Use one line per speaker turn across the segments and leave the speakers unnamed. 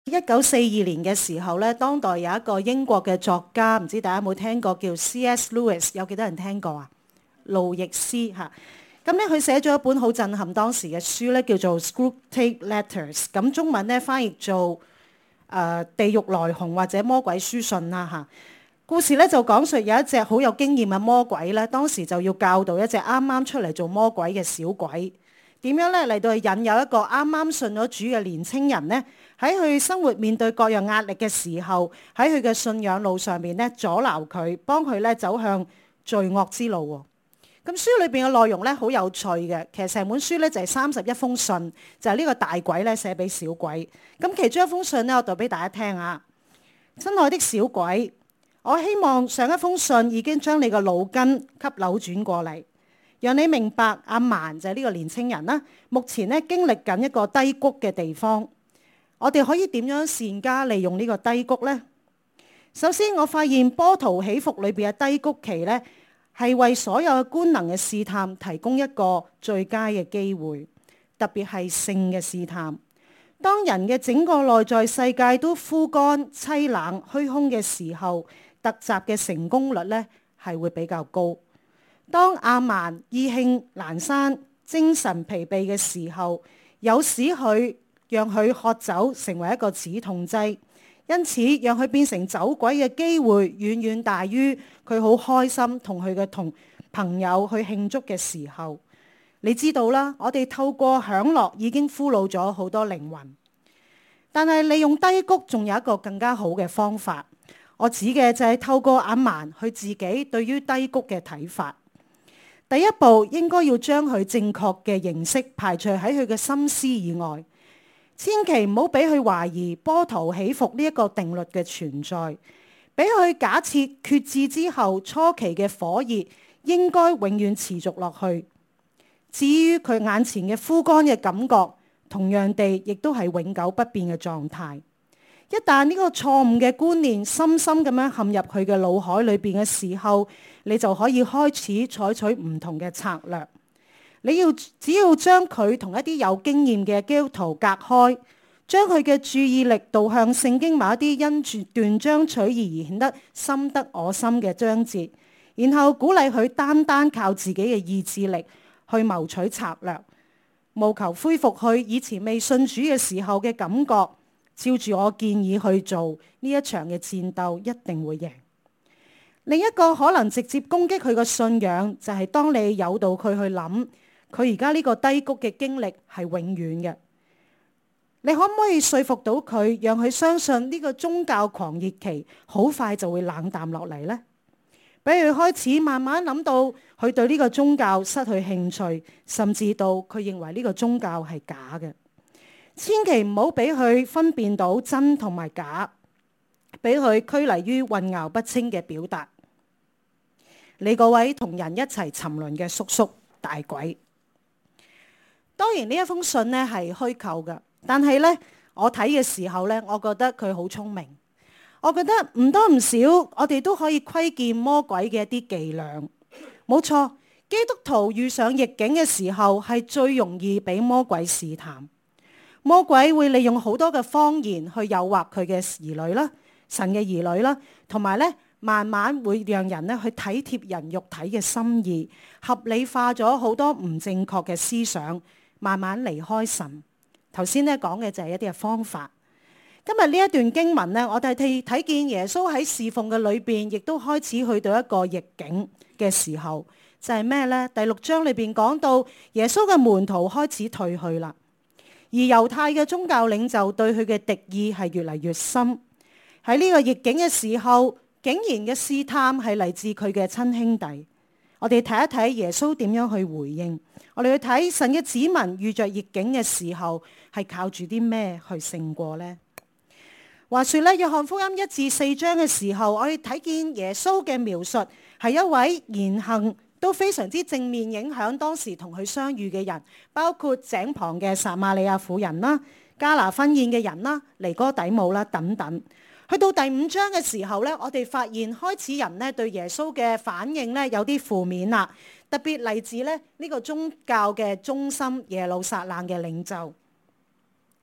1942年嘅時候咧，當代有一個英國嘅作家，唔知大家有冇聽過，叫 C.S. Lewis， 有幾多人聽過啊？路易斯嚇。咁咧，佢寫咗一本好震撼當時嘅書咧，叫做《Screwtape Letters》。咁中文咧翻譯做地獄來鴻或者魔鬼書信啦嚇。故事咧就講述有一隻好有經驗嘅魔鬼咧，當時就要教導一隻啱啱出嚟做魔鬼嘅小鬼，點樣咧嚟到去引誘一個啱啱信咗主嘅年青人咧，喺佢生活面對各樣壓力嘅時候，喺佢嘅信仰路上面咧阻撓佢，幫佢咧走向罪惡之路喎。咁書裏邊嘅內容咧好有趣嘅，其實成本書咧就係31封信，就係呢個大鬼咧寫俾小鬼。咁其中一封信咧，我讀俾大家聽啊。親愛的小鬼，我希望上一封信已經將你個腦筋給扭轉過嚟，讓你明白阿曼就係呢個年青人啦，目前咧經歷緊一個低谷嘅地方。我哋可以點樣善加利用呢個低谷呢？首先，我發現波濤起伏裏邊嘅低谷期咧，係為所有嘅官能嘅試探提供一個最佳嘅機會，特別係性嘅試探。當人嘅整個內在世界都枯乾、凄冷、虛空嘅時候，突襲嘅成功率咧係會比較高。當亞曼意興闌珊、精神疲憊嘅時候，有使佢讓佢喝酒成為一個止痛劑，因此讓佢變成酒鬼嘅機會遠遠大於佢好開心同佢嘅朋友去慶祝嘅時候。你知道啦，我哋透過享樂已經俘虜咗好多靈魂，但係利用低谷仲有一個更加好嘅方法。我指嘅就係透過阿曼佢自己對於低谷嘅睇法。第一步應該要將佢正確嘅認識排除喺佢嘅心思以外，千祈唔好俾佢懷疑波濤起伏呢一個定律嘅存在，俾佢假設決志之後初期嘅火熱應該永遠持續落去。至於佢眼前嘅枯乾嘅感覺，同樣地亦都係永久不變嘅狀態。一旦呢個錯誤嘅觀念深深咁樣陷入佢嘅腦海裏邊嘅時候，你就可以開始採取唔同嘅策略。只要將佢同一啲有經驗嘅基督徒隔開，將佢嘅注意力導向聖經某一啲因斷章取義而顯得深得我心嘅章節，然後鼓勵佢單單靠自己嘅意志力去謀取策略，務求恢復佢以前未信主嘅時候嘅感覺。照住我建議去做，呢一場嘅戰鬥一定會贏。另一個可能直接攻擊佢嘅信仰，就係當你誘導佢去諗，佢而家呢個低谷嘅經歷係永遠嘅。你可唔可以說服到佢，讓佢相信呢個宗教狂熱期好快就會冷淡落嚟呢？比如開始慢慢諗到佢對呢個宗教失去興趣，甚至到佢認為呢個宗教係假嘅。千祈唔好俾佢分辨到真同埋假，俾佢拘泥於混淆不清嘅表達。你嗰位同人一齊沉淪嘅叔叔大鬼。當然呢一封信呢係虛構嘅，但係呢，我睇嘅時候呢，我覺得佢好聰明。我覺得唔多唔少，我哋都可以窺見魔鬼嘅一啲伎倆。冇錯，基督徒遇上逆境嘅時候係最容易俾魔鬼試探。魔鬼會利用好多嘅謊言去誘惑佢嘅兒女啦，神嘅兒女啦，同埋咧慢慢會讓人咧去體貼人肉體嘅心意，合理化咗好多唔正確嘅思想，慢慢離開神。頭先咧講嘅就係一啲嘅方法。今日呢一段經文咧，我哋睇見耶穌喺侍奉嘅裏邊，亦都開始去到一個逆境嘅時候，就係咩呢？第6章裏邊講到耶穌嘅門徒開始退去啦。而猶太嘅宗教領袖對佢嘅敵意係越嚟越深。喺呢個逆境嘅時候，竟然嘅試探係嚟自佢嘅親兄弟。我哋睇一睇耶穌點樣去回應。我哋去睇神嘅子民遇着逆境嘅時候，係靠住啲咩去勝過呢？話說咧，約翰福音1至4章嘅時候，我哋睇見耶穌嘅描述係一位言行都非常之正面影響當時同佢相遇嘅人，包括井旁嘅撒瑪利亞婦人啦、迦拿婚宴嘅人啦、尼哥底母啦等等。去到第5章嘅時候咧，我哋發現開始人咧對耶穌嘅反應咧有啲負面啦，特別嚟自咧呢個宗教嘅中心耶路撒冷嘅領袖。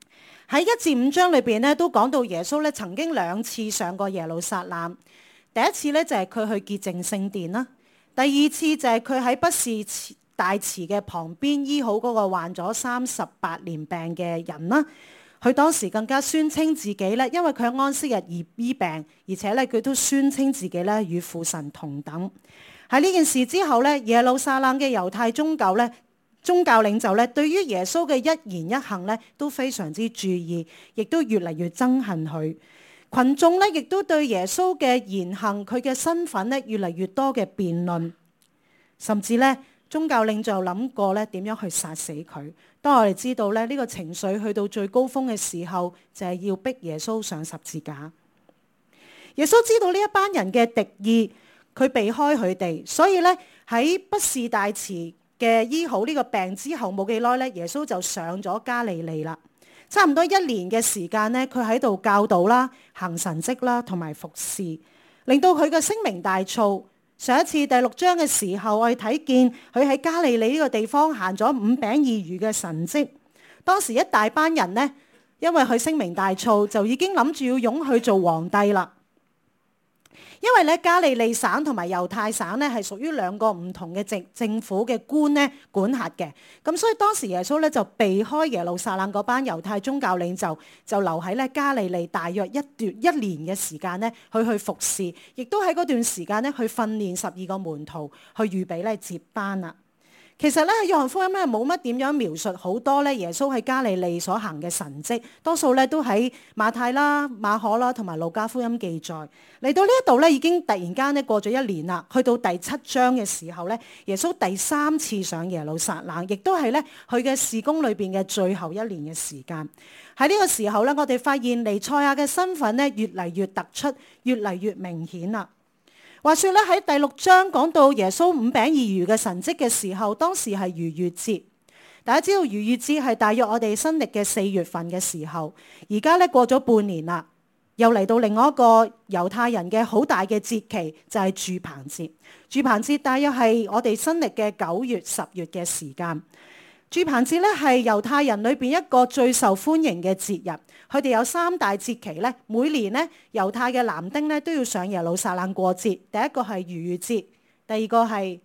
喺1至5章裏邊咧，都講到耶穌咧曾經2次上過耶路撒冷。第一次咧就係佢去潔淨聖殿啦，第二次就係佢喺畢士大池嘅旁邊醫好嗰個患咗38年病嘅人啦。佢當時更加宣稱自己咧，因為佢喺安息日而醫病，而且咧佢都宣稱自己咧與父神同等。喺呢件事之後咧，耶路撒冷嘅猶太宗教領袖咧，對於耶穌嘅一言一行咧都非常之注意，亦都越嚟越憎恨佢。群眾咧亦都對耶穌嘅言行、佢嘅身份咧越嚟越多嘅辯論，甚至咧宗教領袖諗過咧點樣去殺死佢。當我哋知道咧呢個情緒去到最高峰嘅時候，就係要逼耶穌上十字架。耶穌知道呢一班人嘅敵意，佢避開佢哋，所以咧喺畢士大池嘅醫好呢個病之後冇幾耐咧，耶穌就上咗加利利啦。差唔多1年嘅時間咧，佢喺度教導啦、行神蹟啦，同埋服侍，令到佢嘅聲名大噪。上一次第6章嘅時候，我哋睇見佢喺加利利呢個地方行咗5餅2魚嘅神蹟。當時一大班人呢，因為佢聲名大噪，就已經諗住要擁佢做皇帝啦。因為咧加利利省同埋猶太省咧係屬於2個唔同嘅政府嘅官咧管轄嘅，咁所以當時耶穌咧就避開耶路撒冷嗰班猶太宗教領袖，就留喺咧加利利大約1年嘅時間咧去服侍，亦都喺嗰段時間咧去訓練12個門徒，去預備咧接班啦。其實咧喺約翰福音咧冇乜點樣描述好多咧耶穌喺加利利所行嘅神蹟，多數咧都喺馬太啦、馬可啦同埋路加福音記載。嚟到呢一度咧已經突然間咧過咗1年啦，去到第7章嘅時候咧，耶穌第3次上耶路撒冷，亦都係咧佢嘅事工裏邊嘅最後1年嘅時間。喺呢個時候咧，我哋發現彌賽亞嘅身份咧越嚟越突出，越嚟越明顯啦。話說咧喺第6章講到耶穌5餅2魚嘅神蹟嘅時候，當時係逾越節。大家知道逾越節係大約我哋新曆嘅4月份嘅時候，而家咧過咗半年啦，又嚟到另外一個猶太人嘅好大嘅節期，就係住棚節。住棚節大約係我哋新曆嘅9月10月嘅時間。住棚節咧係猶太人裏邊一個最受歡迎嘅節日。佢哋有3大節期咧，每年咧猶太嘅男丁咧都要上耶路撒冷過節。第一個係逾越節，第二個係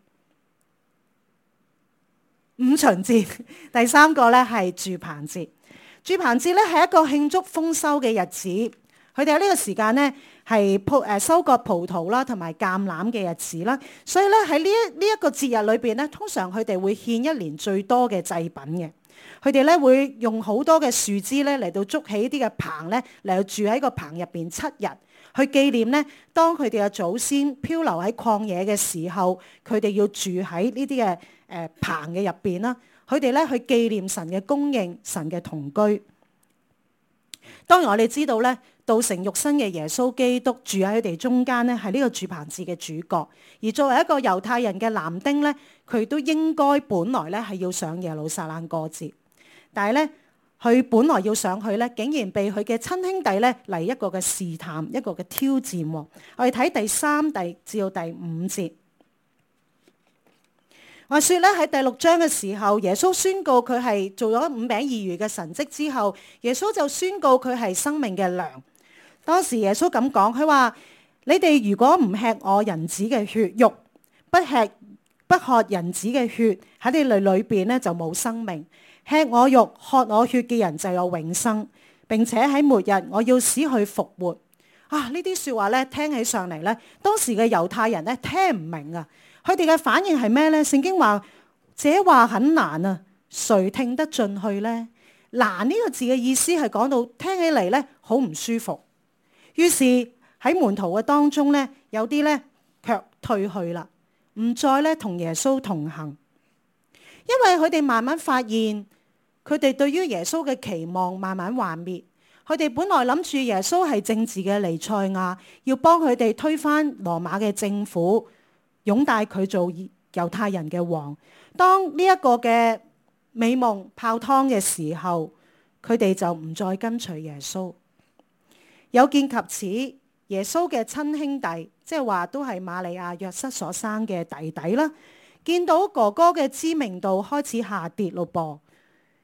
五旬節，第3個咧係住棚節。住棚節咧係一個慶祝豐收嘅日子。佢哋喺呢個時間咧係收割葡萄啦，同埋橄欖嘅日子啦。所以咧喺呢一個節日裏邊咧，通常佢哋會獻1年最多嘅祭品嘅。佢哋咧會用好多嘅樹枝咧嚟到築起啲嘅棚咧，嚟到住喺個棚入邊7日，去紀念咧當佢哋嘅祖先漂流喺曠野嘅時候，佢哋要住喺呢啲嘅棚嘅入邊啦。佢哋咧去紀念神嘅供應，神嘅同居。當然我哋知道咧，道成肉身嘅耶穌基督住喺佢哋中間咧，係呢個住棚節嘅主角。而作為一個猶太人嘅男丁咧，佢都應該本來咧係要上耶路撒冷過節。但係咧，佢本來要上去咧，竟然被佢嘅親兄弟咧嚟一個嘅試探，一個嘅挑戰。我哋睇第3至到第5節。話說咧喺第6章嘅時候，耶穌宣告佢係做咗5餅2魚嘅神蹟之後，耶穌就宣告佢係生命嘅糧。當時耶穌咁講，佢話：你哋如果唔吃我人子嘅血肉，不喝人子嘅血，喺你裏邊咧就冇生命。吃我肉、喝我血嘅人就有永生，並且喺末日我要使佢復活。呢啲說話咧聽起上嚟咧，當時嘅猶太人咧聽唔明啊！佢哋嘅反應係咩咧？聖經話：這話很難啊，誰聽得進去咧？難呢個字嘅意思係講到聽起嚟咧好唔舒服。於是喺門徒嘅當中咧，有啲咧卻退去啦，唔再咧同耶穌同行，因為佢哋慢慢發現。佢哋對於耶穌嘅期望慢慢幻滅。佢哋本來諗住耶穌係政治嘅彌賽亞，要幫佢哋推翻羅馬嘅政府，擁戴佢做猶太人嘅王。當呢一個嘅美夢泡湯嘅時候，佢哋就唔再跟隨耶穌。有見及此，耶穌嘅親兄弟，即係話都係瑪利亞、約瑟所生嘅弟弟啦，見到哥哥嘅知名度開始下跌咯噃。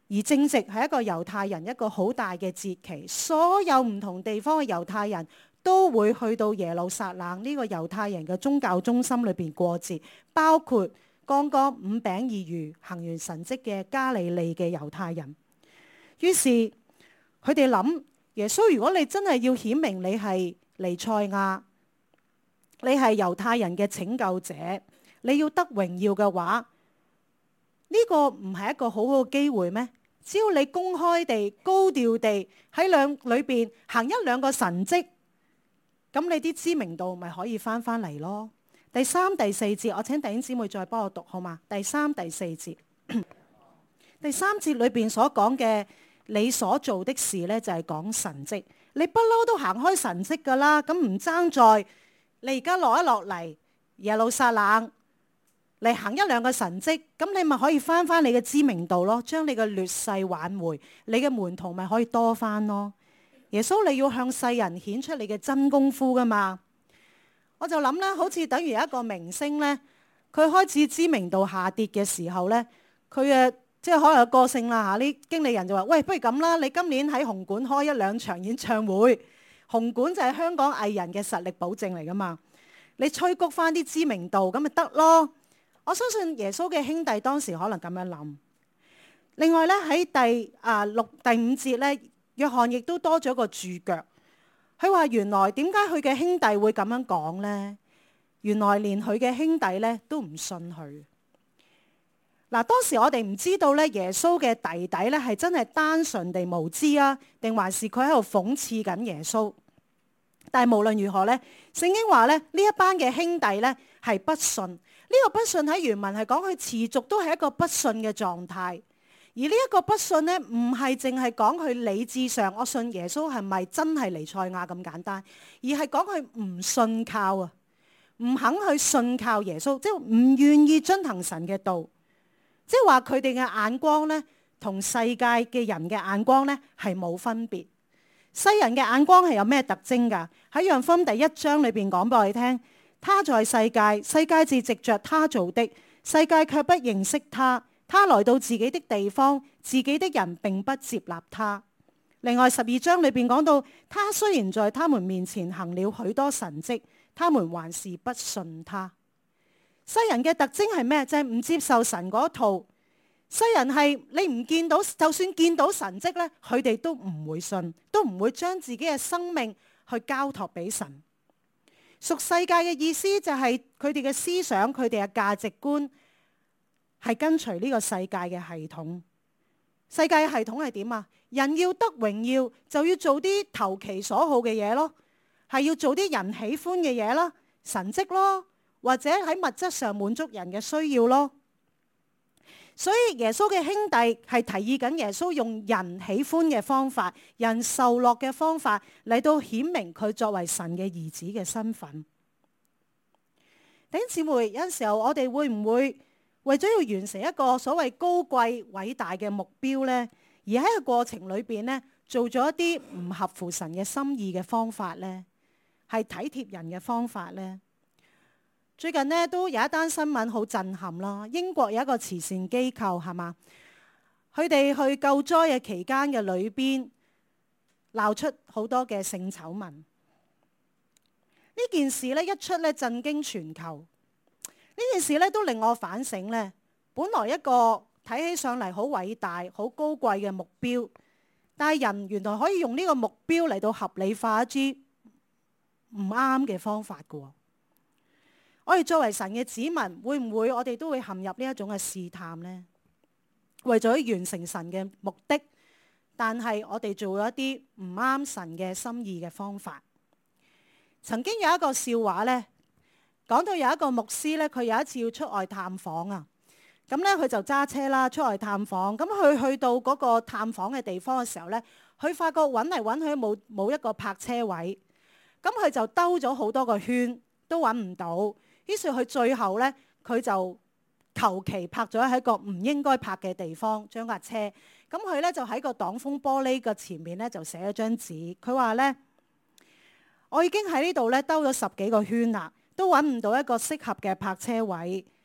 而正值係一個猶太人一個好大嘅節期，所有唔同地方嘅猶太人都會去到耶路撒冷呢個猶太人嘅宗教中心裏邊過節，包括剛剛五餅二魚行完神蹟嘅加利利嘅猶太人。於是佢哋諗，耶穌，如果你真係要顯明你係彌賽亞，你係猶太人嘅拯救者，你要得榮耀嘅話，呢個唔係一個好好嘅機會咩？只要你公開地、高調地喺裏邊行一兩個神蹟，咁你啲知名度咪可以翻嚟咯。第三、第四節，我請弟兄姊妹再幫我讀好嗎？第三、第四節，第三節裏邊所講嘅你所做的事呢，就係講神蹟。你不嬲都行開神蹟噶啦，咁唔爭在你而家落一落嚟耶路撒冷嚟行一兩個神蹟，咁你咪可以翻你嘅知名度咯，將你嘅劣勢挽回，你嘅門徒咪可以多翻咯。耶穌，你要向世人顯出你嘅真功夫噶嘛？我就諗啦，好似等於一個明星呢，佢開始知名度下跌嘅時候呢，佢即係可能有個性啦嚇，啲經理人就話：喂，不如咁啦，你今年喺紅館開一兩場演唱會，紅館就係香港藝人嘅實力保證嚟噶嘛，你催谷翻啲知名度咁咪得咯。我相信耶穌嘅兄弟當時可能咁樣諗。另外咧，喺第五節咧，約翰亦都多咗個注腳。佢話原來點解佢嘅兄弟會咁樣講呢？原來連佢嘅兄弟咧都唔信佢。嗱，當時我哋唔知道咧，耶穌嘅弟弟咧係真係單純地無知啊，定還是佢喺度諷刺緊耶穌？但係無論如何咧，聖經話咧，呢一班嘅兄弟咧係不信。呢個不信喺原文係講佢持續都係一個不信嘅狀態，而呢一個不信呢，唔係淨係講佢理智上我信耶穌係咪真係彌賽亞咁簡單，而係講佢唔信靠啊，唔肯去信靠耶穌，即係唔願意遵行神嘅道，即係話佢哋嘅眼光呢，同世界嘅人嘅眼光呢係冇分別。世人嘅眼光係有咩特徵㗎？喺約翰福音第1章裏邊講俾我哋聽。他在世界，世界是藉着他做的，世界卻不認識他。他來到自己的地方，自己的人並不接納他。另外12章裏邊講到，他雖然在他們面前行了許多神蹟，他們還是不信他。世人嘅特徵係咩？就係唔接受神嗰套。世人係你唔見到，就算見到神蹟咧，佢哋都唔會信，都唔會將自己嘅生命去交託俾神。屬世界嘅意思就係佢哋嘅思想，佢哋嘅價值觀係跟隨呢個世界嘅系統。世界嘅系統係點啊？人要得榮耀，就要做啲投其所好嘅嘢咯，係要做啲人喜歡嘅嘢啦，神蹟咯，或者喺物質上滿足人嘅需要咯。所以耶穌嘅兄弟係提議緊耶穌用人喜歡嘅方法、人受樂嘅方法嚟到顯明佢作為神嘅兒子嘅身份。弟兄姊妹，有陣時候我哋會唔會為咗要完成一個所謂高貴偉大嘅目標呢，而喺個過程裏邊呢，做咗一啲唔合乎神嘅心意嘅方法呢？係體貼人嘅方法呢？最近呢都有一單新聞好震撼啦，英國有一個慈善機構係嘛，佢哋去救災嘅期間嘅裏邊鬧出好多嘅性醜聞。呢件事呢一出呢震驚全球，呢件事呢都令我反省呢，本來一個睇起上嚟好偉大、好高貴嘅目標，但係人原來可以用呢個目標嚟到合理化一啲唔啱嘅方法㗎喎。我哋作為神嘅子民，會唔會我哋都會陷入呢一種嘅試探呢？為咗完成神嘅目的，但係我哋做咗一啲唔啱神嘅心意嘅方法。曾經有一個笑話呢，講到有一個牧師呢，佢有一次要出外探訪啊，咁呢，佢就揸車啦出外探訪。咁佢去到嗰個探訪嘅地方嘅時候呢，佢發覺揾嚟揾去冇一個泊車位，咁佢就兜咗好多個圈都揾唔到。於是佢最後呢，佢就求其泊咗喺一個唔應該泊嘅地方，將架車。咁佢呢，就喺個擋風玻璃嘅前面呢，就寫咗張紙。佢話呢：我已經喺呢度呢兜咗10幾個圈啦，都揾唔到一個適合嘅泊車位。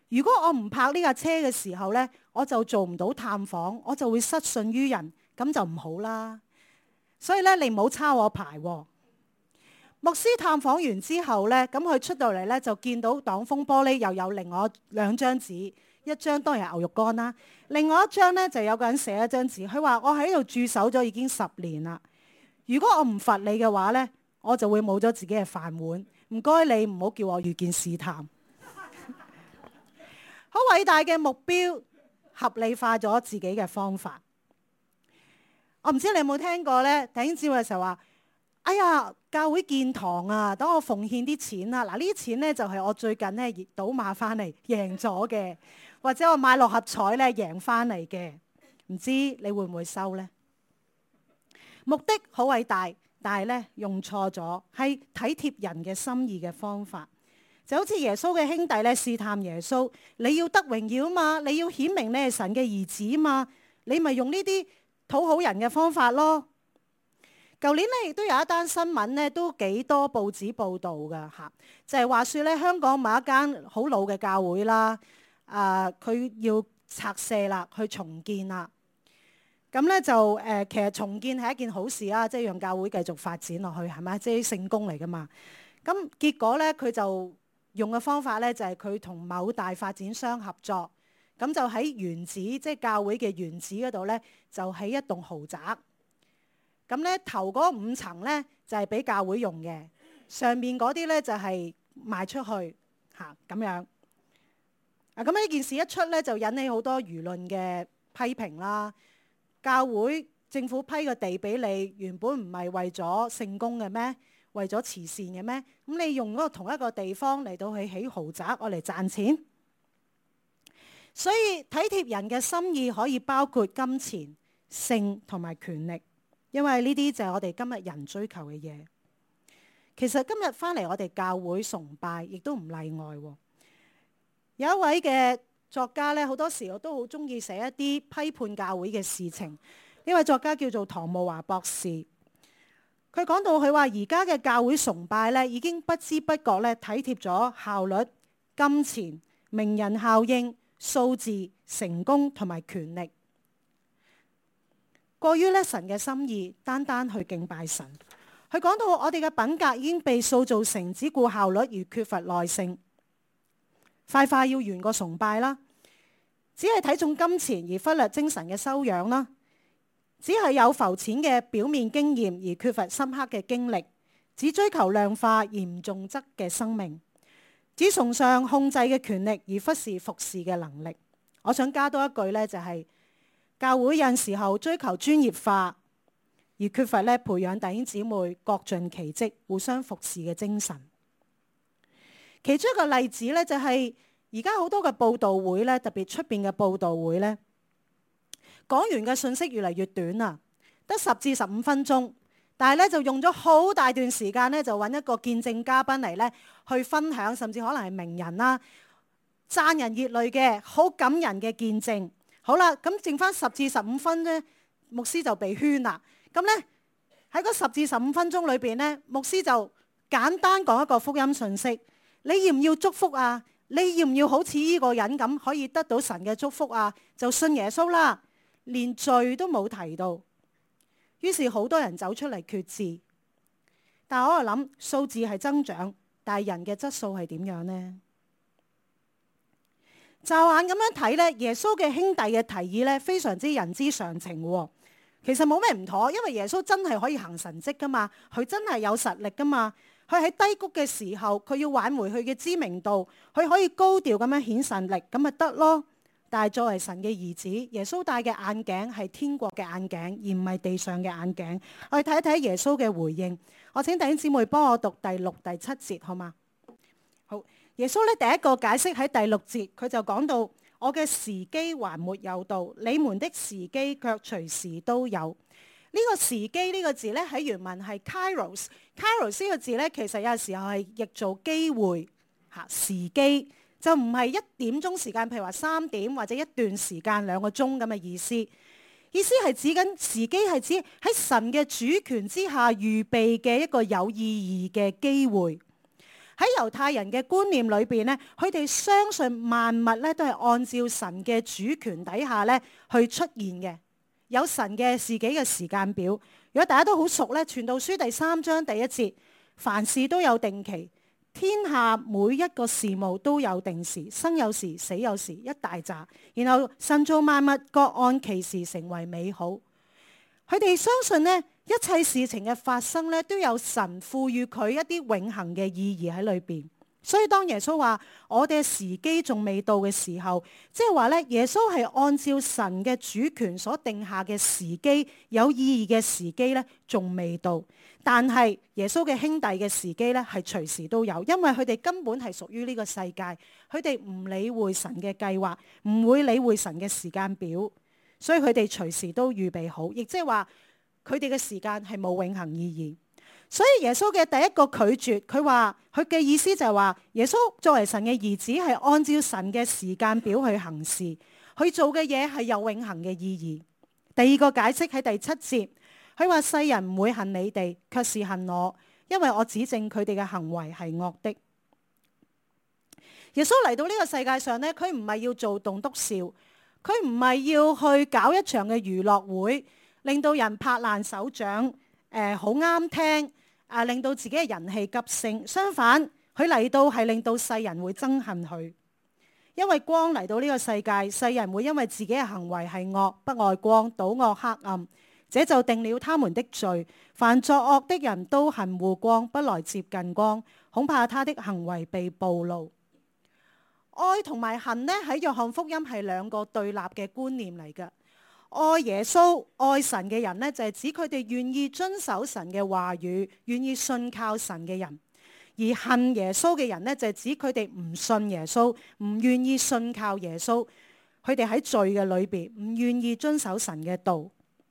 如果我唔泊呢架車嘅時候呢，我就做唔到探訪，我就會失信於人，咁就唔好啦。所以咧，你唔好抄我牌喎。牧師探訪完之後呢，咁佢出到嚟呢，就見到擋風玻璃又有另外2張紙，一張當然係牛肉乾啦，另外一張呢，就有個人寫一張紙，佢話我喺度駐守咗已經10年啦。如果我唔罰你嘅話呢，我就會冇咗自己嘅飯碗。唔該你唔好叫我遇見試探。好偉大嘅目標，合理化咗自己嘅方法。我唔知你有冇聽過呢？弟兄姊妹嘅時候話：哎呀，教會建堂啊，等我奉獻啲錢啊。嗱，呢啲錢呢，就係我最近呢賭馬翻嚟贏咗嘅，或者我買六合彩呢贏翻嚟嘅。唔知你會唔會收呢？目的好偉大，但係呢，用錯咗，係體貼人嘅心意嘅方法。就好似耶穌嘅兄弟咧試探耶穌，你要得榮耀嘛，你要顯明你係神嘅兒子嘛，你咪用呢啲討好人嘅方法咯。舊年咧亦都有一單新聞咧，都幾多報紙報導㗎嚇，就係話説咧香港某一間好老嘅教會啦，佢要拆卸啦，去重建啦。咁咧就其實重建係一件好事啊，即係讓教會繼續發展落去，係咪？即係聖工嚟㗎嘛。咁結果咧佢就用嘅方法咧就係佢同某大發展商合作，咁就喺原址，即係教會嘅原址嗰度咧，就起一棟豪宅。咁咧頭嗰5層咧就係俾教會用嘅，上面嗰啲咧就係賣出去嚇咁樣。咁呢件事一出咧，就引起好多輿論嘅批評啦。教會政府批個地俾你，原本唔係為咗聖工嘅咩？為咗慈善嘅咩？咁你用嗰個同一個地方嚟到去起豪宅，我嚟賺錢。所以體貼人嘅心意可以包括金錢、性同埋權力，因為呢啲就係我哋今日人追求嘅嘢。其實今日翻嚟我哋教會崇拜，亦都唔例外。有一位嘅作家咧，好多時我都好中意寫一啲批判教會嘅事情。呢位作家叫做唐慕華博士。佢講到佢話而家嘅教會崇拜咧，已經不知不覺咧體貼咗效率、金錢、名人效應、數字、成功同埋權力，過於咧神嘅心意，單單去敬拜神。佢講到我哋嘅品格已經被塑造成只顧效率而缺乏耐性，快快要完個崇拜啦，只係睇重金錢而忽略精神嘅修養啦。只係有浮淺嘅表面經驗而缺乏深刻嘅經歷，只追求量化而唔重質嘅生命，只崇尚控制嘅權力而忽視服侍嘅能力。我想加多一句呢，就係教會有陣時候追求專業化而缺乏培養弟兄姊妹各盡其職、互相服侍嘅精神。其中一個例子呢，就係而家好多嘅佈道會呢，特別出邊嘅佈道會呢，講完嘅信息越嚟越短啊，得10至15分鐘，但係咧就用咗好大段時間咧，就揾一個見證嘉賓嚟咧去分享，甚至可能係名人啦，讚人熱淚嘅好感人嘅見證。好啦，咁剩翻10至15分咧，牧師就被圈啦。咁咧喺嗰10至15分鐘裏邊咧，牧師就簡單講一個福音信息：你要唔要祝福啊？你要唔要好似呢個人咁可以得到神嘅祝福啊？就信耶穌啦。連罪都冇提到，於是好多人走出嚟決志。但係我喺度諗，數字係增長，但係人嘅質素係點樣呢？驟眼咁樣睇呢，耶穌嘅兄弟嘅提議呢，非常之人之常情喎。其實冇咩唔妥，因為耶穌真係可以行神蹟噶嘛，佢真係有實力噶嘛。佢喺低谷嘅時候，佢要挽回佢嘅知名度，佢可以高調咁樣顯神力，咁咪得咯。但係作為神嘅兒子，耶穌戴嘅眼鏡係天國嘅眼鏡，而唔係地上嘅眼鏡。我哋睇一睇耶穌嘅回應。我請弟兄姊妹幫我讀第6、第7節，好嗎？好，耶穌咧第一個解釋喺第6節，佢就講到：我嘅時機還沒有到，你們的時機卻隨時都有。呢個時機呢個字咧喺原文係 Kairos。Kairos 呢個字咧其實有時候係譯做機會嚇時機。就唔係1點鐘時間，譬如話3點或者一段時間2個鐘咁嘅意思。意思係指緊時機係指喺神嘅主權之下預備嘅一個有意義嘅機會。 喺猶太人嘅觀念裏邊咧，佢哋相信萬物咧都係按照神嘅主權底下咧去出現嘅，有神嘅自己嘅時間表。如果大家都好熟咧，《傳道書》第3章第1節，凡事都有定期，天下每一個事務都有定時，生有時，死有時，一大紮。然後神造萬物，各按其時成為美好。佢哋相信呢，一切事情嘅發生咧，都有神賦予佢一啲永恆嘅意義喺裏邊。所以當耶穌話我哋嘅時機仲未到嘅時候，即係話咧，耶穌係按照神嘅主權所定下嘅時機，有意義嘅時機咧，仲未到。但係耶穌嘅兄弟嘅時機咧，係隨時都有，因為佢哋根本係屬於呢個世界，佢哋唔理會神嘅計劃，唔會理會神嘅時間表，所以佢哋隨時都預備好，亦即係話佢哋嘅時間係冇永恆意義。所以耶穌嘅第一個拒絕，佢話佢嘅意思就係話，耶穌作為神嘅兒子，係按照神嘅時間表去行事，佢做嘅嘢係有永恆嘅意義。第二個解釋喺第7節，佢話世人唔會恨你哋，卻是恨我，因為我指證佢哋嘅行為係惡的。耶穌嚟到呢個世界上呢，佢唔係要做棟篤笑，佢唔係要去搞一場嘅娛樂會，令到人拍爛手掌，好啱聽。令到自己嘅人氣急升，相反，佢嚟到係令到世人會憎恨佢，因為光嚟到呢個世界，世人會因為自己嘅行為係惡，不愛光，倒惡黑暗，這就定了他們的罪。凡作惡的人都恨惡光，不來接近光，恐怕他的行為被暴露。愛同埋恨呢，喺約翰福音係兩個對立嘅觀念嚟㗎。愛耶穌、愛神嘅人呢，就係指佢哋願意遵守神嘅話語，願意信靠神嘅人；而恨耶穌嘅人呢，就係指佢哋唔信耶穌，唔願意信靠耶穌，佢哋喺罪嘅裏邊唔願意遵守神嘅道。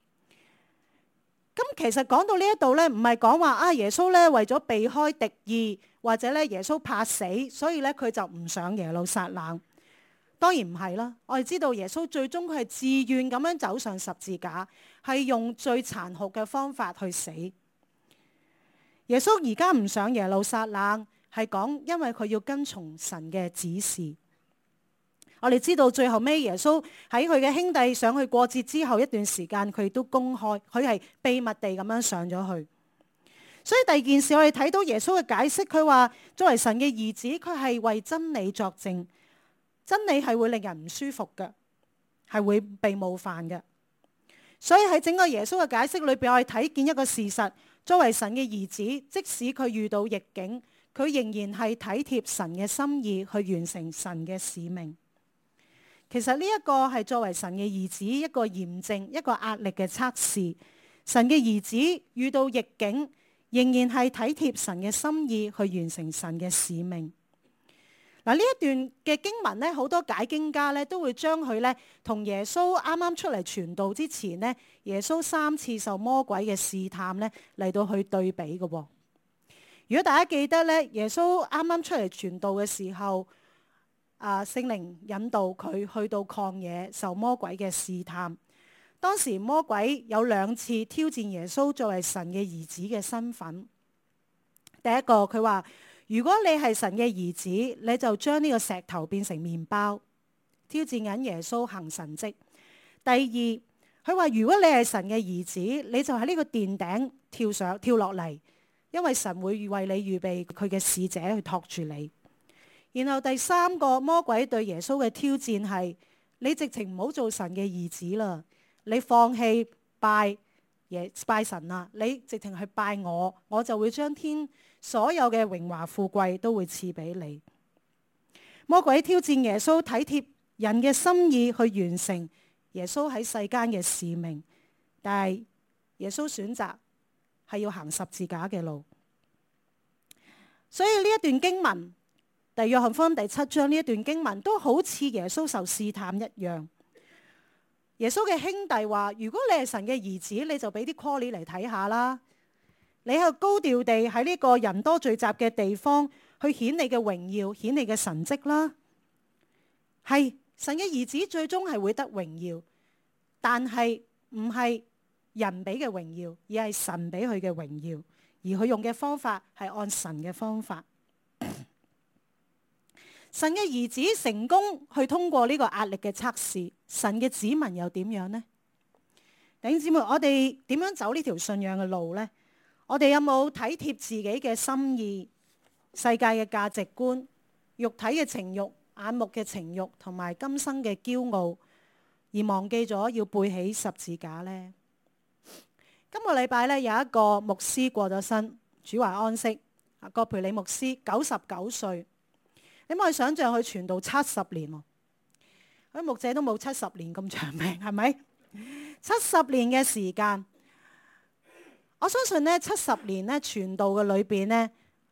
咁其實講到呢一度呢，唔係講話耶穌呢為咗避開敵意，或者咧耶穌怕死，所以咧佢就唔上耶路撒冷。當然唔係啦，我哋知道耶穌最終佢係自願咁樣走上十字架，係用最殘酷嘅方法去死。耶穌而家唔上耶路撒冷，係講因為佢要跟從神嘅指示。我哋知道最後尾耶穌喺佢嘅兄弟上去過節之後一段時間，佢亦都公開，佢係秘密地咁樣上咗去。所以第二件事，我哋睇到耶穌嘅解釋，佢話作為神嘅兒子，佢係為真理作證。真理係會令人唔舒服嘅，係會被冒犯嘅。所以喺整個耶穌嘅解釋裏邊，我哋睇見一個事實：作為神嘅兒子，即使佢遇到逆境，佢仍然係體貼神嘅心意去完成神嘅使命。其實呢一個係作為神嘅兒子一個驗證、一個壓力嘅測試。神嘅兒子遇到逆境，仍然係體貼神嘅心意去完成神嘅使命。嗱，呢一段嘅經文咧，好多解經家咧都會將佢咧同耶穌啱啱出嚟傳道之前咧，耶穌3次受魔鬼嘅試探咧嚟到去對比嘅。如果大家記得咧，耶穌啱啱出嚟傳道嘅時候，聖靈引導佢去到曠野受魔鬼嘅試探。當時魔鬼有2次挑戰耶穌作為神嘅兒子嘅身份。第一個佢話：如果你係神嘅兒子，你就將呢個石頭變成麵包，挑戰緊耶穌行神蹟。第二，佢話如果你係神嘅兒子，你就喺呢個殿頂跳落嚟，因為神會為你預備佢嘅使者去托住你。然後第三個，魔鬼對耶穌嘅挑戰係：你直情唔好做神嘅兒子啦，你放棄拜神啦，你直情去拜我，我就會將天所有嘅榮華富貴都會賜俾你。魔鬼挑戰耶穌體貼人嘅心意去完成耶穌喺世間嘅使命，但係耶穌選擇係要行十字架嘅路。所以呢一段經文，第約翰福音第7章呢一段經文都好似耶穌受試探一樣。耶穌嘅兄弟話：如果你係神嘅兒子，你就俾啲 call 嚟睇下啦。你係高調地喺呢個人多聚集嘅地方去顯你嘅榮耀，顯你嘅神蹟啦。係神嘅兒子最終係會得榮耀，但係唔係人俾嘅榮耀，而係神俾佢嘅榮耀。而佢用嘅方法係按神嘅方法。 神嘅兒子成功去通過呢個壓力嘅測試，神嘅子民又點樣呢？弟兄姊妹，我哋點樣走呢條信仰嘅路呢？我哋有冇體貼自己嘅心意、世界嘅價值觀、肉體嘅情慾、眼目嘅情慾同埋今生嘅驕傲，而忘記咗要背起十字架呢？今個禮拜咧，有一個牧師過咗身，主懷安息。葛培理牧師99歲，你可以想象佢傳道70年喎。佢牧者都冇70年咁長命，係咪？70年嘅時間，我相信呢70年咧傳道嘅裏邊呢，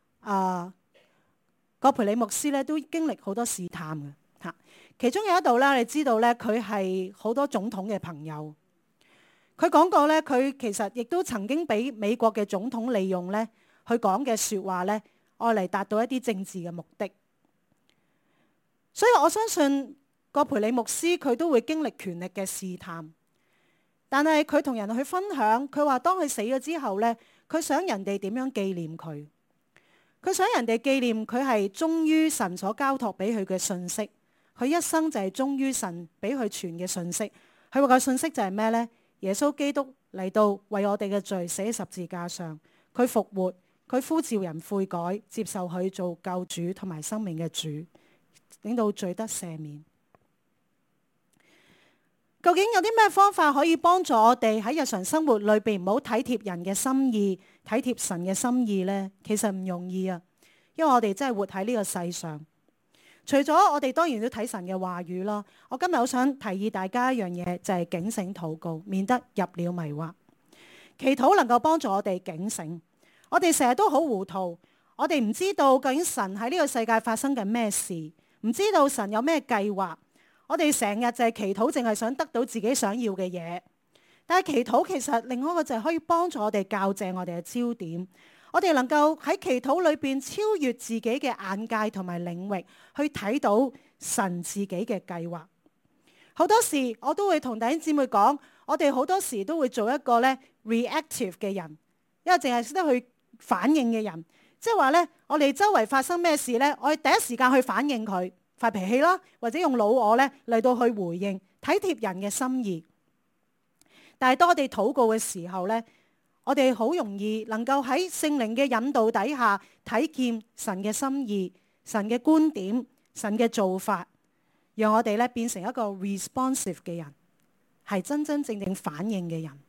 葛培理牧師咧都經歷好多試探嘅嚇。其中有一度咧，你知道咧，佢係好多總統嘅朋友。佢講過咧，佢其實亦都曾經俾美國嘅總統利用咧，佢講嘅説話咧，愛嚟達到一啲政治嘅目的。所以我相信葛培理牧師佢都會經歷權力嘅試探，但係佢同人去分享，佢話當佢死咗之後咧，佢想人哋點樣紀念佢？佢想人哋紀念佢係忠於神所交託俾佢嘅信息，佢一生就係忠於神俾佢傳嘅信息。佢話個信息就係咩呢？耶穌基督嚟到為我哋嘅罪死喺十字架上，佢復活，佢呼召人悔改，接受佢做救主同埋生命嘅主，令到罪得赦免。究竟有啲咩方法可以幫助我哋喺日常生活裏邊唔好體貼人嘅心意，體貼神嘅心意呢？其實唔容易啊，因為我哋真係活喺呢個世上。除咗我哋當然都睇神嘅話語啦。我今日好想提議大家一樣嘢，就係警醒禱告，免得入了迷惑。祈禱能夠幫助我哋警醒。我哋成日都好糊塗，我哋唔知道究竟神喺呢個世界發生緊咩事，唔知道神有咩計劃。我哋成日就係祈禱，淨係想得到自己想要嘅嘢。但係祈禱其實另外一個就係可以幫助我哋校正我哋嘅焦點。我哋能夠喺祈禱裏邊超越自己嘅眼界同埋領域，去睇到神自己嘅計劃。好多時我都會同弟兄姊妹講，我哋好多時都會做一個咧 reactive 嘅人，因為淨係識得去反應嘅人。即係話咧，我哋周圍發生咩事咧，我哋第一時間去反應佢，發脾氣啦，或者用老我咧嚟到去回應，體貼人嘅心意。但係當我哋禱告嘅時候咧，我哋好容易能夠喺聖靈嘅引導底下睇見神嘅心意、神嘅觀點、神嘅做法，讓我哋咧變成一個 responsive 嘅人，係真真正正反應嘅人。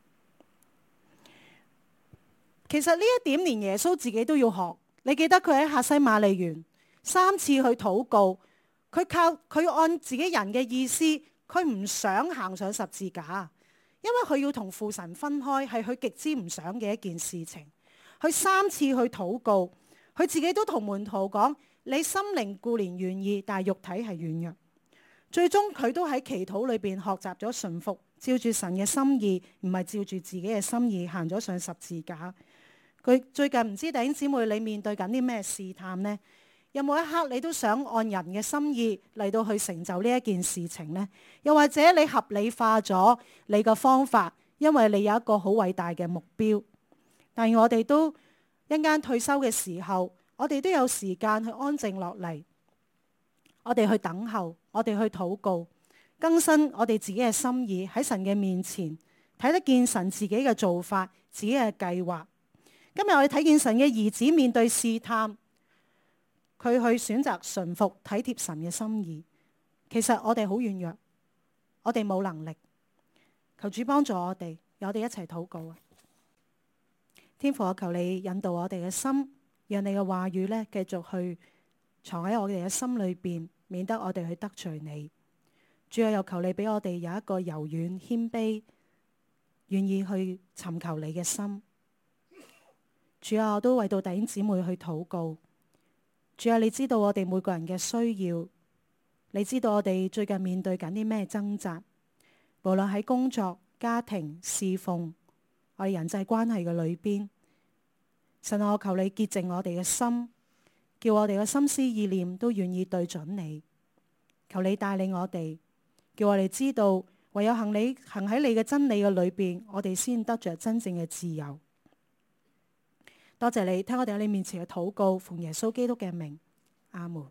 其實呢一點連耶穌自己都要學。你記得佢喺客西馬尼園3次去禱告，佢按自己人嘅意思，佢唔想行上十字架。因為佢要同父神分開，係佢極之唔想嘅一件事情。佢3次去禱告，佢自己都同門徒講：你心靈固然願意，但係肉體係軟弱。最終佢都喺祈禱裏邊學習咗順服，照住神嘅心意，唔係照住自己嘅心意行咗上十字架。佢最近唔知弟兄姊妹你面對緊啲咩試探呢？有冇一刻你都想按人嘅心意嚟到去成就呢一件事情呢？又或者你合理化咗你嘅方法，因為你有一個好偉大嘅目標。但係我哋都一陣間退休嘅時候，我哋都有時間去安靜落嚟，我哋去等候，我哋去禱告，更新我哋自己嘅心意喺神嘅面前，睇得見神自己嘅做法，自己嘅計劃。今日我哋睇見神嘅兒子面對試探，佢去選擇順服體貼神嘅心意。其實我哋好軟弱，我哋冇能力，求主幫助我哋，我哋一齊禱告啊！天父，我求你引導我哋嘅心，讓你嘅話語咧繼續去藏喺我哋嘅心裏邊，免得我哋去得罪你。主啊，又求你俾我哋有一個柔軟謙卑，願意去尋求你嘅心。主啊，我都為到弟兄姊妹去禱告。主啊，你知道我哋每個人嘅需要，你知道我哋最近面對緊啲咩掙扎，無論喺工作、家庭、侍奉，我哋人際關係嘅裏邊。神啊，我求你潔淨我哋嘅心，叫我哋嘅心思意念都願意對準你。求你帶領我哋，叫我哋知道唯有行喺你嘅真理嘅裏邊，我哋先得着真正嘅自由。多謝你聽我哋喺你面前嘅禱告，奉耶穌基督嘅名，阿門。